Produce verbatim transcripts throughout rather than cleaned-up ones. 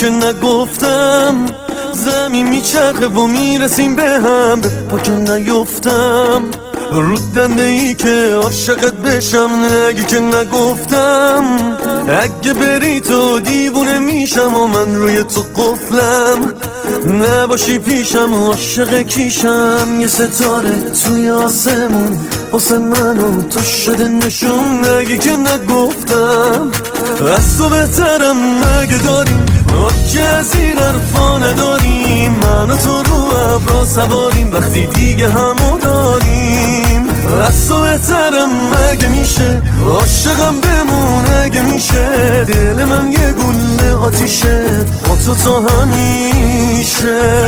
که نگفتم زمین میچرخه و میرسیم به هم، به پا که نیفتم رو دنده ای که عاشقت بشم. نگی که نگفتم اگه بری تو دیوونه میشم و من روی تو قفلم. نباشی پیشم عاشق کیشم، یه ستاره توی آسمون واسه من و تو شده نشون. نگی که نگفتم از تو بهترم مگه داریم که از این حرفا نداریم. من و تو رو ابرا سواریم وقتی دیگه همو داریم. از تو بهترم مگه میشه عاشقم بمون اگه میشه. دل من یه گله آتیشه با تو تا همیشه.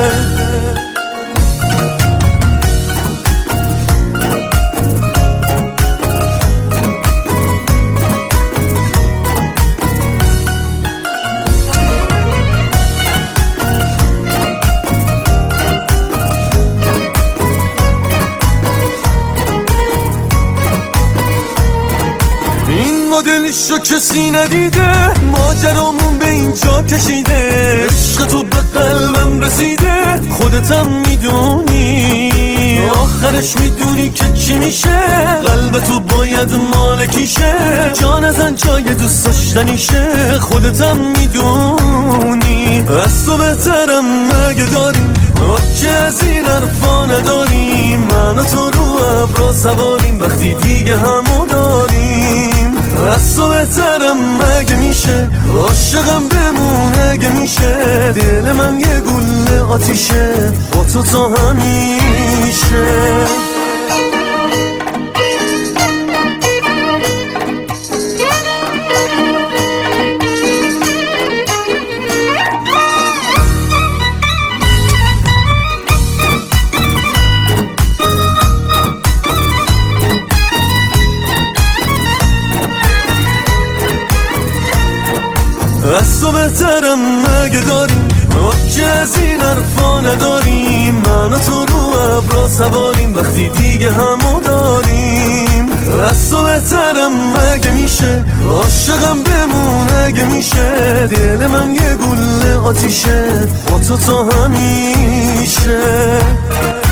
مدلشو کسی ندیده، ماجرامون به اینجا کشیده. عشق تو به قلبم رسیده، خودتم میدونی. آخرش میدونی که چی میشه، قلب تو باید مالکیشه. جان ازن جای دوست داشتنیشه، خودتم میدونی. از تو بهترم مگه داریم که از این حرفا نداریم. من و تو رو ابرا سواریم وقتی دیگه همو داریم. از تو بهترم مگه میشه عاشقم بمون اگه میشه. دل من یه گله آتیشه با تو تا همیشه. از تو بهترم مگه داریم که از این حرفا نداریم. من و تو رو ابرا سواریم وقتی دیگه همو داریم. از تو بهترم مگه میشه عاشقم بمون اگه میشه. دل من یه گله آتیشه با تو تا همیشه.